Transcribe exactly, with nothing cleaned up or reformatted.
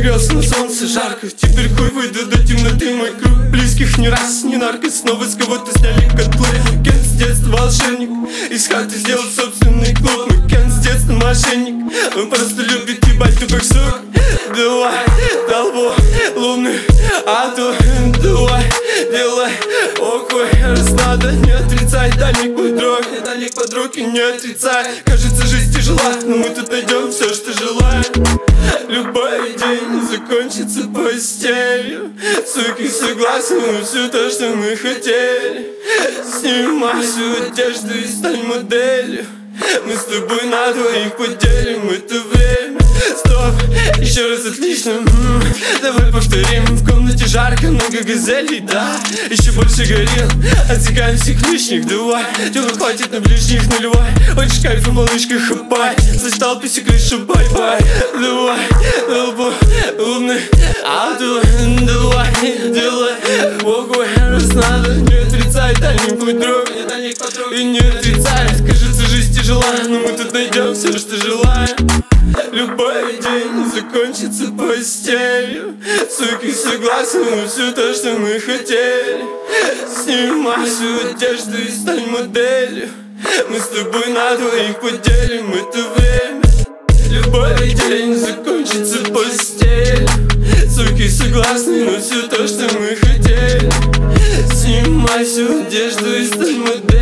Нагрелся на солнце жарко, теперь хуй выйду до темноты. Мой круг близких ни раз, ни нарко. Снова с кого-то сняли котлы. Кен с детства волшебник, из хаты сделал собственный клуб. Мой Кен с детства мошенник, он просто любит ебать тупых сук. Давай, толпу лунный, а то давай, делай окой. Раз надо, не отрицай, дальник подруг, дальник подруг и не отрицай. Кажется, жизнь тяжела, но мы тут найдем все, что желаем. Любой день закончится постелью. Суки согласны на все то, что мы хотели. Снимай всю одежду и стань моделью. Мы с тобой на двоих поделим это время. Стоп, еще раз отлично. М-м, давай повторим. В комнате жарко, много газелей, да. Еще больше горел, отсекаем всех лишних. Давай, дела хватит на ближних наливай. Хочешь кайфа, малышка, хапай. Застал писек, крышу, бай-бай. Давай, толпу умный, а то давай, делай окой. Раз надо, не отрицай, дальний путь друг, и не отрицай. Кажется, жизнь тяжела, но мы тут найдем все, что желаем. Любой день закончится постелью. Суки согласны на все то, что мы хотели. Снимай всю одежду и стань моделью. Мы с тобой на двоих поделим это время. Любой день закончится постелью. Суки согласны на все то, что мы хотели. Снимай всю одежду и стань моделью.